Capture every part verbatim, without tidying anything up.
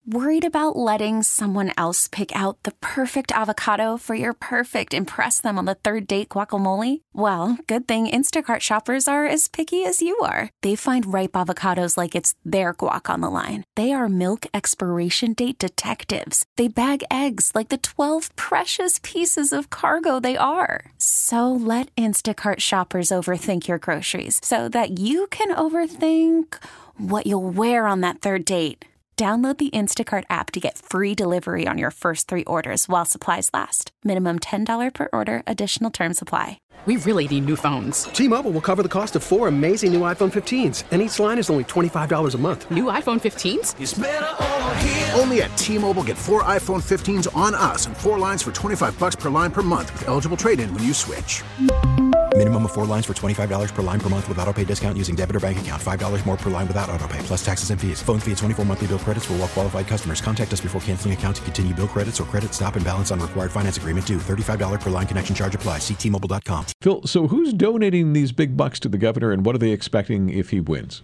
Worried about letting someone else pick out the perfect avocado for your perfect impress them on the third date guacamole? Well, good thing Instacart shoppers are as picky as you are. They find ripe avocados like it's their guac on the line. They are milk expiration date detectives. They bag eggs like the twelve precious pieces of cargo they are. So let Instacart shoppers overthink your groceries so that you can overthink what you'll wear on that third date. Download the Instacart app to get free delivery on your first three orders while supplies last. Minimum ten dollars per order. Additional terms apply. We really need new phones. T-Mobile will cover the cost of four amazing new iPhone fifteens, and each line is only twenty-five dollars a month. New iPhone fifteens? It's better over here. Only at T-Mobile, get four iPhone fifteens on us and four lines for twenty-five dollars per line per month with eligible trade-in when you switch. Minimum of four lines for twenty-five dollars per line per month with autopay discount using debit or bank account. five dollars more per line without autopay, plus taxes and fees. Phone fee at twenty-four monthly bill credits for well-qualified customers. Contact us before canceling account to continue bill credits or credit stop and balance on required finance agreement due. thirty-five dollars per line connection charge applies. See T Mobile dot com. Phil, so who's donating these big bucks to the governor, and what are they expecting if he wins?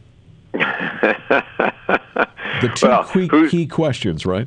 The two well, key, key questions, right?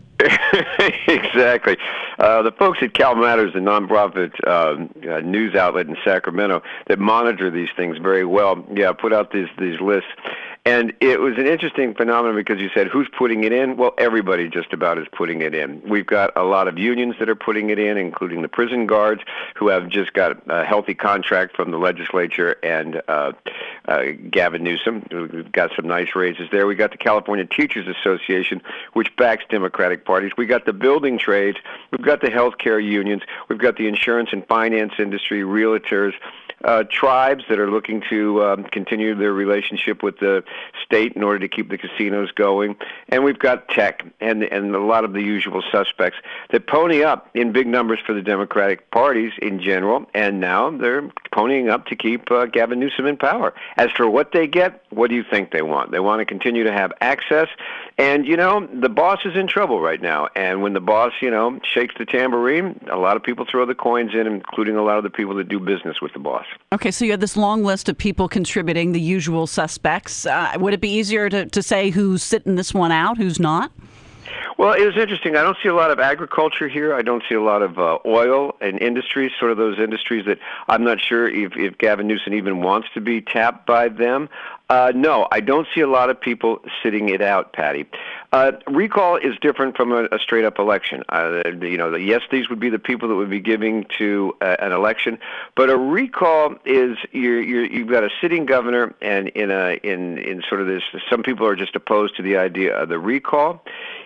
Exactly. Uh, the folks at Cal Matters, the nonprofit uh, uh, news outlet in Sacramento that monitor these things very well, yeah, put out these these lists. And it was an interesting phenomenon because you said, who's putting it in? Well, everybody just about is putting it in. We've got a lot of unions that are putting it in, including the prison guards, who have just got a healthy contract from the legislature, and uh, uh, Gavin Newsom, who got some nice raises there. We got the California Teachers Association, which backs Democratic parties. We got the building trades. We've got the healthcare unions. We've got the insurance and finance industry, realtors, Uh, tribes that are looking to um, continue their relationship with the state in order to keep the casinos going. And we've got tech and and a lot of the usual suspects that pony up in big numbers for the Democratic parties in general, and now they're ponying up to keep uh, Gavin Newsom in power. As for what they get, what do you think they want? They want to continue to have access, and, you know, the boss is in trouble right now, and when the boss, you know, shakes the tambourine, a lot of people throw the coins in, including a lot of the people that do business with the boss. Okay, so you had this long list of people contributing, the usual suspects. Uh, would it be easier to, to say who's sitting this one out, who's not? Well, it was interesting. I don't see a lot of agriculture here. I don't see a lot of uh, oil and industries, sort of those industries that I'm not sure if, if Gavin Newsom even wants to be tapped by them. Uh, no, I don't see a lot of people sitting it out, Patty. Uh, recall is different from a, a straight-up election. Uh, you know, the, yes, these would be the people that would be giving to uh, an election, but a recall is you're, you're, you've got a sitting governor, and in a in in sort of this, some people are just opposed to the idea of the recall.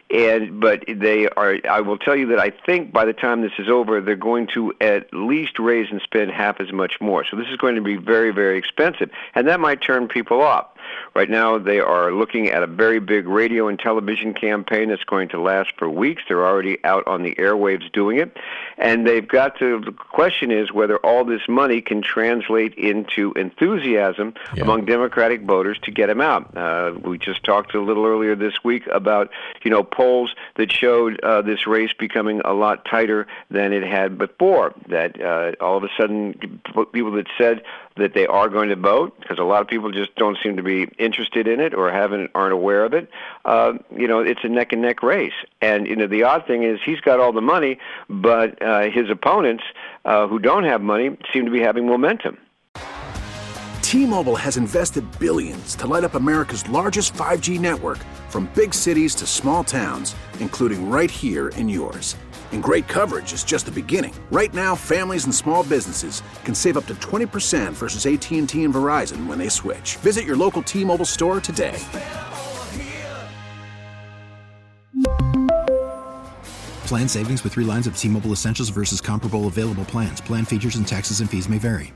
And but they are. I will tell you that I think by the time this is over, they're going to at least raise and spend half as much more. So this is going to be very, very expensive, and that might turn people off. Right now, they are looking at a very big radio and television campaign that's going to last for weeks. They're already out on the airwaves doing it, and they've got to. The question is whether all this money can translate into enthusiasm yeah. among Democratic voters to get him out. Uh, we just talked a little earlier this week about you know. polls that showed uh, this race becoming a lot tighter than it had before, that uh, all of a sudden people that said that they are going to vote, because a lot of people just don't seem to be interested in it or haven't aren't aware of it, uh, you know, it's a neck-and-neck race. And, you know, the odd thing is he's got all the money, but uh, his opponents uh, who don't have money seem to be having momentum. T-Mobile has invested billions to light up America's largest five G network, from big cities to small towns, including right here in yours. And great coverage is just the beginning. Right now, families and small businesses can save up to twenty percent versus A T and T and Verizon when they switch. Visit your local T-Mobile store today. Plan savings with three lines of T-Mobile Essentials versus comparable available plans. Plan features and taxes and fees may vary.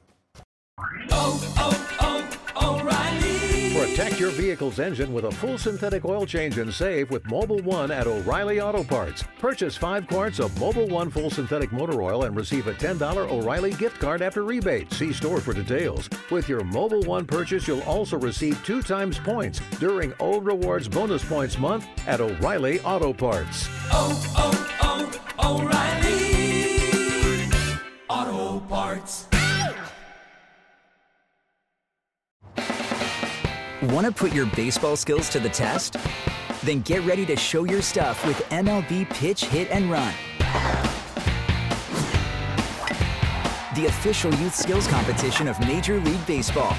Protect your vehicle's engine with a full synthetic oil change and save with Mobil one at O'Reilly Auto Parts. Purchase five quarts of Mobil one full synthetic motor oil and receive a ten dollars O'Reilly gift card after rebate. See store for details. With your Mobil one purchase, you'll also receive two times points during O Rewards Bonus Points Month at O'Reilly Auto Parts. Oh, oh, oh, O'Reilly Auto Parts. Want to put your baseball skills to the test? Then get ready to show your stuff with M L B Pitch, Hit, and Run, the official youth skills competition of Major League Baseball.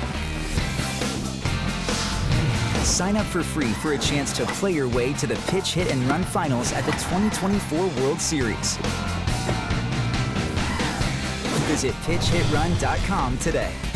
Sign up for free for a chance to play your way to the Pitch, Hit, and Run finals at the twenty twenty-four World Series. Visit pitch hit run dot com today.